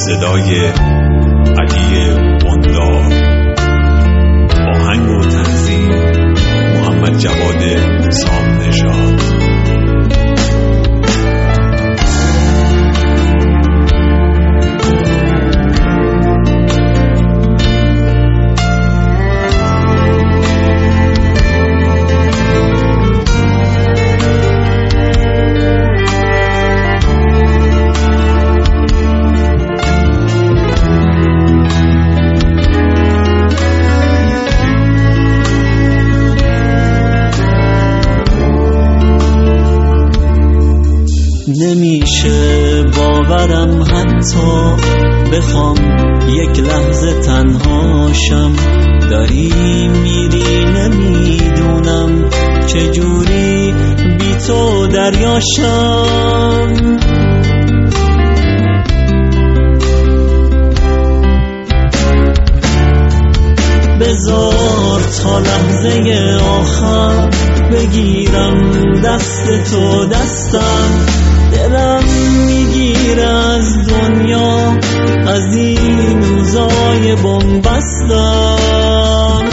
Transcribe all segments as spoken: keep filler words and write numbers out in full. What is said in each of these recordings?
صدای علی وندار، آهنگ و تنظیم محمد جواد سام نژاد. نمیشه باورم حتی بخوام یک لحظه تنهاشم، داری میری نمیدونم چجوری بی تو دریاشم. بذار تا لحظه آخر بگیرم دست تو دستم، دلم میگیره از دنیا از این روزای بنبستم.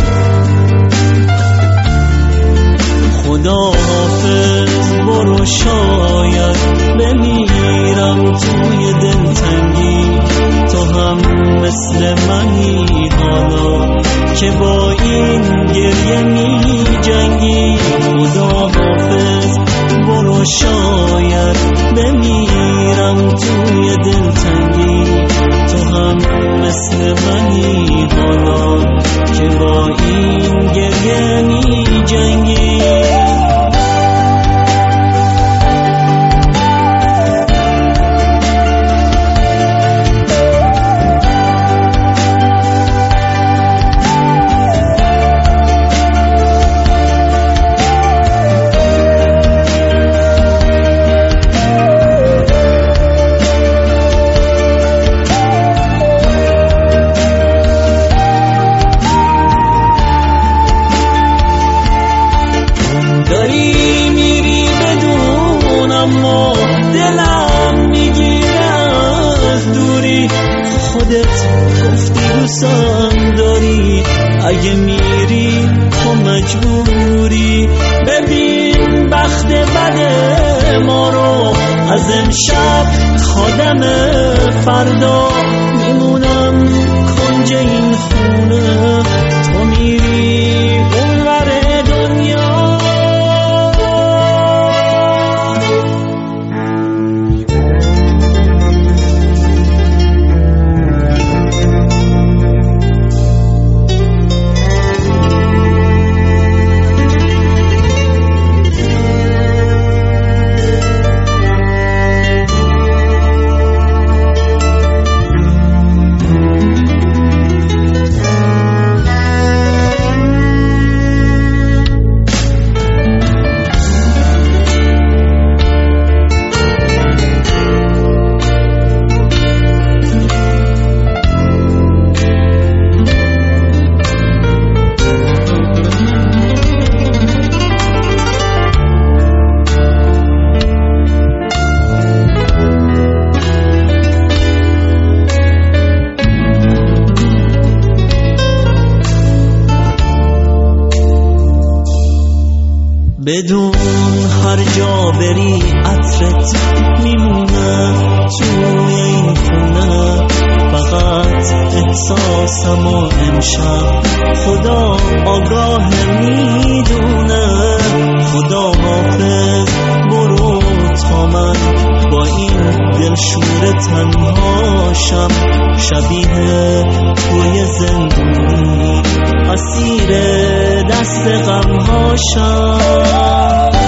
خدا حافظ برو، شاید بمیرم توی دلتنگی، تو هم مثل منی حالا که با این گریه می جنگی. خدا حافظ برو، شاید بمیرم توی دلتنگی، تو هم مثل منی حالا که با این گریه می جنگی. داری میری بدون اما دلم میگیره از دوری، خودت گفتی دوستم داری، اگه میری تو مجبوری. ببین بخت بد ما رو، از امشب خادم فردا میمونم کنج این خونه، تو میری اونور دنیا. بدون هر جا بری عطرت میمونه توی این خونه، فقط احساسم و امشب خدا آگاه میدونه. خدا حافظ برو تا من با این دلشور تنهاشم، شبیه توی زندونی اسیر دست غمهاشم.